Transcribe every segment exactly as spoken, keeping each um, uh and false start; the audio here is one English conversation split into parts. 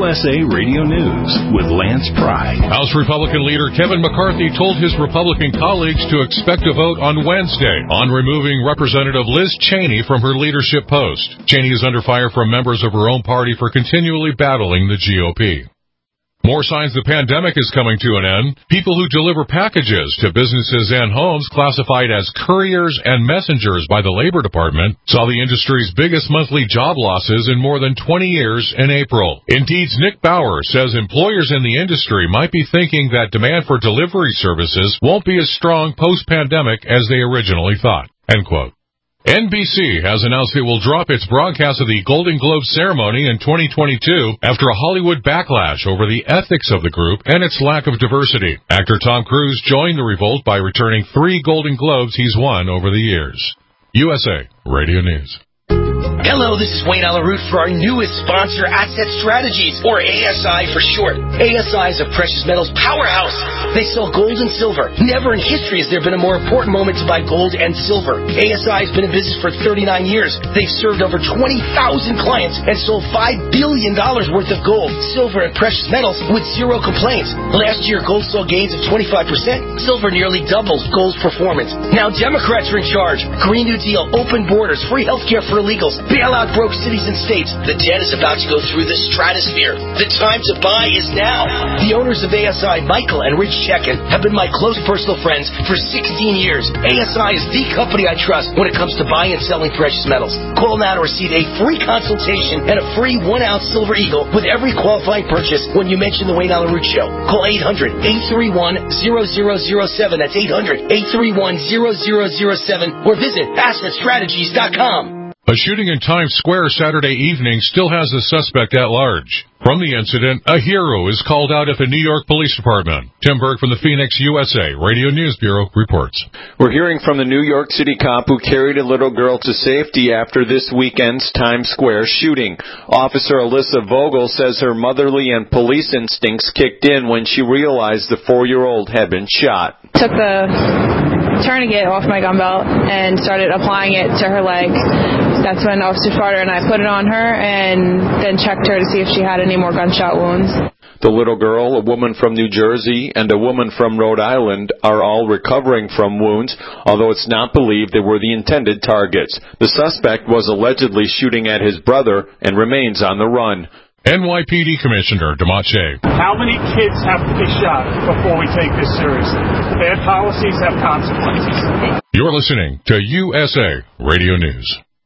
S A Radio News with Lance Pry. House Republican leader Kevin McCarthy told his Republican colleagues to expect a vote on Wednesday on removing Representative Liz Cheney from her leadership post. Cheney is under fire from members of her own party for continually battling the G O P. More signs the pandemic is coming to an end. People who deliver packages to businesses and homes classified as couriers and messengers by the Labor Department saw the industry's biggest monthly job losses in more than twenty years in April. Indeed's Nick Bauer says employers in the industry might be thinking that demand for delivery services won't be as strong post-pandemic as they originally thought. End quote. N B C has announced it will drop its broadcast of the Golden Globe ceremony in twenty twenty-two after a Hollywood backlash over the ethics of the group and its lack of diversity. Actor Tom Cruise joined the revolt by returning three Golden Globes he's won over the years. U S A Radio News. Hello, this is Wayne Alaroot for our newest sponsor, Asset Strategies, or A S I for short. A S I is a precious metals powerhouse. They sell gold and silver. Never in history has there been a more important moment to buy gold and silver. A S I has been in business for thirty-nine years. They've served over twenty thousand clients and sold five billion dollars worth of gold, silver, and precious metals with zero complaints. Last year, gold saw gains of twenty-five percent. Silver nearly doubled gold's performance. Now Democrats are in charge. Green New Deal, open borders, free health care for illegals, bail out broke cities and states. The debt is about to go through the stratosphere. The time to buy is now. The owners of A S I, Michael and Rich Chekin, have been my close personal friends for sixteen years. A S I is the company I trust when it comes to buying and selling precious metals. Call now to receive a free consultation and a free one-ounce Silver Eagle with every qualifying purchase when you mention the Wayne Alaroot Show. Call eight hundred, eight three one, zero zero zero seven. That's eight hundred, eight three one, zero zero zero seven. Or visit asset strategies dot com. A shooting in Times Square Saturday evening still has a suspect at large. From the incident, a hero is called out at the New York Police Department. Tim Berg from the Phoenix U S A Radio News Bureau reports. We're hearing from the New York City cop who carried a little girl to safety after this weekend's Times Square shooting. Officer Alyssa Vogel says her motherly and police instincts kicked in when she realized the four-year-old had been shot. Took the tourniquet off my gun belt and started applying it to her leg. That's when Officer Schwarter and I put it on her and then checked her to see if she had any more gunshot wounds. The little girl, a woman from New Jersey, and a woman from Rhode Island are all recovering from wounds, although it's not believed they were the intended targets. The suspect was allegedly shooting at his brother and remains on the run. N Y P D Commissioner DeMont Shea. How many kids have to be shot before we take this seriously? Bad policies have consequences. You're listening to U S A Radio News.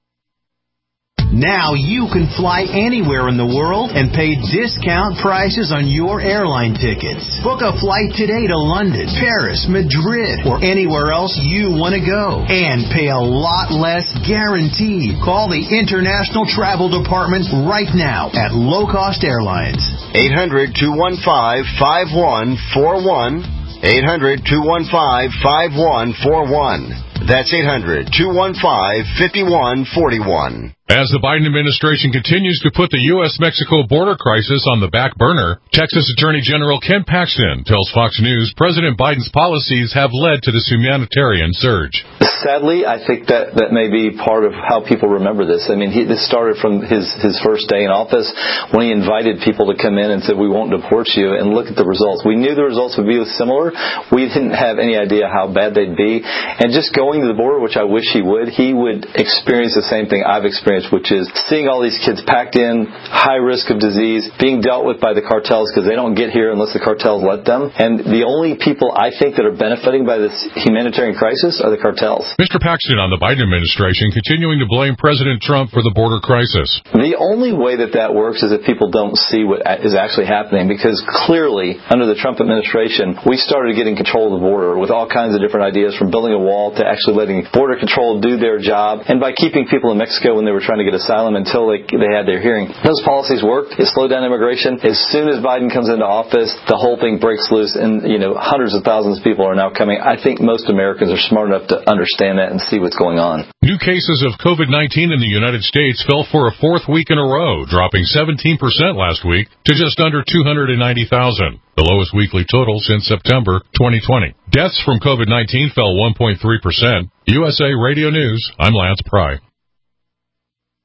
Now you can fly anywhere in the world and pay discount prices on your airline tickets. Book a flight today to London, Paris, Madrid, or anywhere else you want to go. And pay a lot less guaranteed. Call the International Travel Department right now at Low Cost Airlines. eight hundred, two one five, five one four one. eight hundred, two one five, five one four one. That's eight hundred, two one five, five one four one. As the Biden administration continues to put the U S Mexico border crisis on the back burner, Texas Attorney General Ken Paxton tells Fox News President Biden's policies have led to this humanitarian surge. Sadly, I think that, that may be part of how people remember this. I mean, he, this started from his, his first day in office when he invited people to come in and said, we won't deport you, and look at the results. We knew the results would be similar. We didn't have any idea how bad they'd be. And just going to the border, which I wish he would, he would experience the same thing I've experienced, which is seeing all these kids packed in, high risk of disease, being dealt with by the cartels because they don't get here unless the cartels let them. And the only people I think that are benefiting by this humanitarian crisis are the cartels. Mister Paxton on the Biden administration continuing to blame President Trump for the border crisis. The only way that that works is if people don't see what is actually happening, because clearly under the Trump administration we started getting control of the border with all kinds of different ideas, from building a wall to actually letting Border Control do their job, and by keeping people in Mexico when they were trying to get asylum until they, they had their hearing. Those policies worked. It slowed down immigration. As soon as Biden comes into office, the whole thing breaks loose, and you know hundreds of thousands of people are now coming. I think most Americans are smart enough to understand that and see what's going on. New cases of COVID nineteen in the United States fell for a fourth week in a row, dropping seventeen percent last week to just under two hundred ninety thousand, the lowest weekly total since September twenty twenty. Deaths from COVID nineteen fell one point three percent. U S A Radio News, I'm Lance Pry.